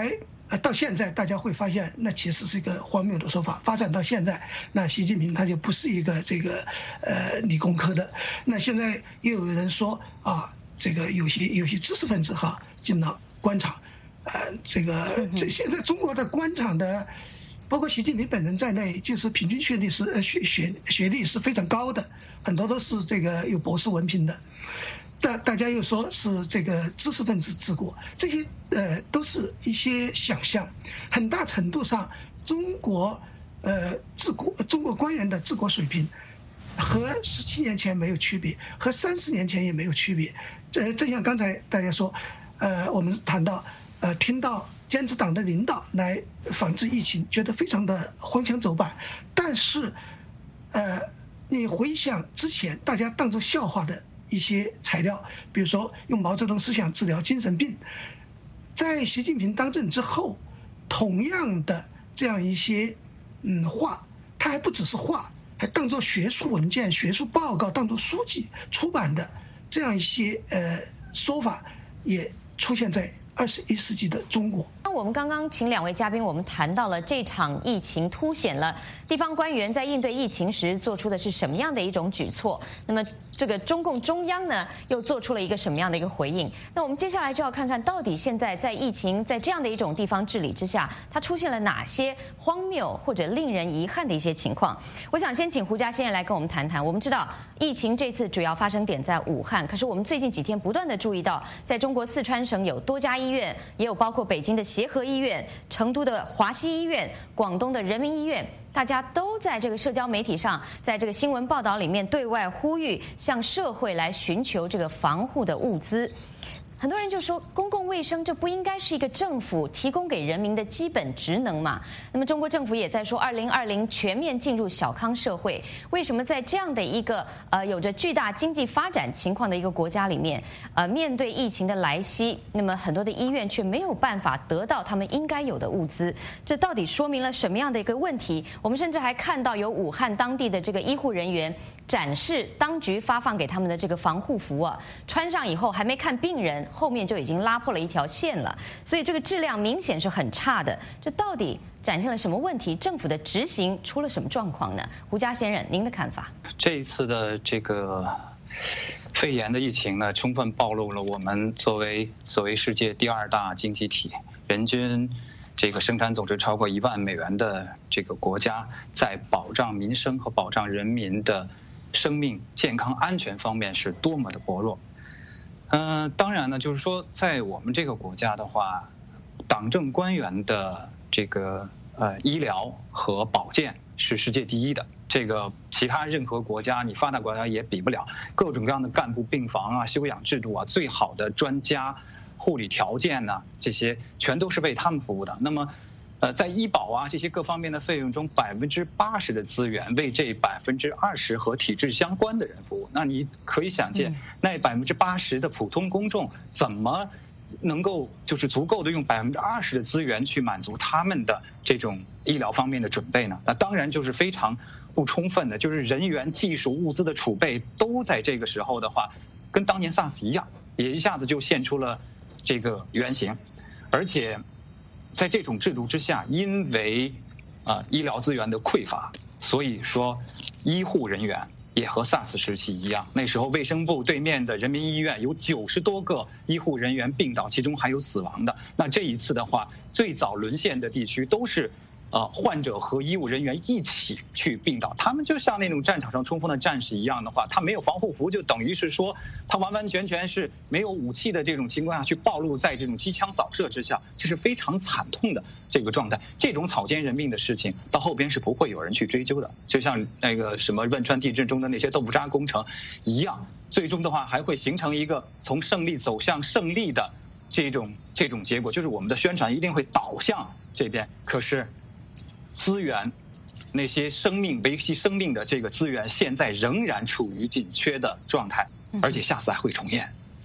呃，到现在大家会发现，那其实是一个荒谬的说法。发展到现在，那习近平他就不是一个这个呃理工科的。那现在又有人说啊，这个有些有些知识分子哈进了官场，呃，这个这现在中国的官场的，包括习近平本人在内，就是平均学历是呃学学学历是非常高的，很多都是这个有博士文凭的。大大家又说是这个知识分子治国，这些呃都是一些想象，很大程度上中国呃治国中国官员的治国水平和十七年前没有区别，和三十年前也没有区别。这正像刚才大家说，呃我们谈到呃听到坚持党的领导来防治疫情，觉得非常的荒腔走板，但是呃你回想之前大家当作笑话的一些材料，比如说用毛泽东思想治疗精神病，在习近平当政之后，同样的这样一些嗯话，它还不只是话，还当作学术文件、学术报告、当作书籍出版的这样一些呃说法，也出现在二十一世纪的中国。
那我们刚刚请两位嘉宾，我们谈到了这场疫情凸显了地方官员在应对疫情时做出的是什么样的一种举措。那么这个中共中央呢，又做出了一个什么样的一个回应？那我们接下来就要看看到底现在在疫情在这样的一种地方治理之下，它出现了哪些荒谬或者令人遗憾的一些情况。我想先请胡佳先生来跟我们谈谈。我们知道疫情这次主要发生点在武汉，可是我们最近几天不断的注意到，在中国四川省有多家医院，也有包括北京的协和医院、成都的华西医院、广东的人民医院，大家都在这个社交媒体上，在这个新闻报道里面对外呼吁，向社会来寻求这个防护的物资。很多人就说，公共卫生这不应该是一个政府提供给人民的基本职能嘛？那么中国政府也在说，二零二零全面进入小康社会。为什么在这样的一个呃有着巨大经济发展情况的一个国家里面，呃面对疫情的来袭，那么很多的医院却没有办法得到他们应该有的物资？这到底说明了什么样的一个问题？我们甚至还看到有武汉当地的这个医护人员展示当局发放给他们的这个防护服啊，穿上以后还没看病人，后面就已经拉破了一条线了，所以这个质量明显是很差的。这到底展现了什么问题？政府的执行出了什么状况呢？胡佳先生，您的看法？
这一次的这个肺炎的疫情呢，充分暴露了我们作为所谓世界第二大经济体，人均这个生产总值超过一万美元的这个国家，在保障民生和保障人民的生命健康安全方面是多么的薄弱。嗯、呃，当然呢，就是说，在我们这个国家的话，党政官员的这个呃医疗和保健是世界第一的，这个其他任何国家，你发达国家也比不了。各种各样的干部病房啊、休养制度啊、最好的专家、护理条件呐、啊，这些全都是为他们服务的。那么，呃，在医保啊这些各方面的费用中，百分之八十的资源为这百分之二十和体制相关的人服务。那你可以想见，那百分之八十的普通公众怎么能够就是足够的用百分之二十的资源去满足他们的这种医疗方面的准备呢？那当然就是非常不充分的，就是人员、技术、物资的储备都在这个时候的话，跟当年 SARS 一样，也一下子就现出了这个原型，而且在这种制度之下，因为啊、呃、医疗资源的匮乏，所以说医护人员也和 SARS 时期一样，那时候卫生部对面的人民医院有九十多个医护人员病倒，其中还有死亡的。那这一次的话，最早沦陷的地区都是呃患者和医务人员一起去病倒，他们就像那种战场上冲锋的战士一样的话，他没有防护服，就等于是说他完完全全是没有武器的这种情况下去暴露在这种机枪扫射之下，这是非常惨痛的这个状态。这种草菅人命的事情到后边是不会有人去追究的，就像那个什么汶川地震中的那些豆腐渣工程一样，最终的话还会形成一个从胜利走向胜利的这种这种结果，就是我们的宣传一定会导向这边，可是资源，那些生命维系生命的这个资源，现在仍然处于紧缺的状态，而且下次还会重演。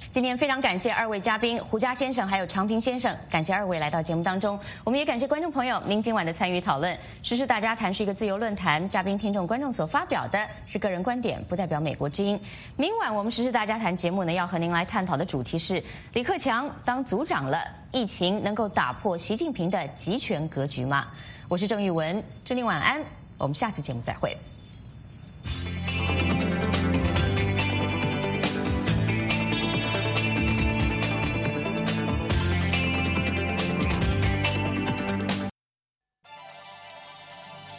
今天非常感谢二位嘉宾胡佳先生还有常平先生，感谢二位来到节目当中。我们也感谢观众朋友您今晚的参与讨论。时事大家谈是一个自由论坛，嘉宾、听众、观众所发表的是个人观点，不代表美国之音。明晚我们时事大家谈节目呢，要和您来探讨的主题是李克强当组长了，疫情能够打破习近平的集权格局吗？我是郑玉文，祝您晚安，我们下次节目再会。